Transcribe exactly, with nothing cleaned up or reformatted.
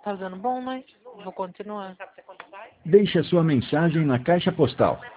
Tá dando bom, mas vou continuar. Deixe a sua mensagem na caixa postal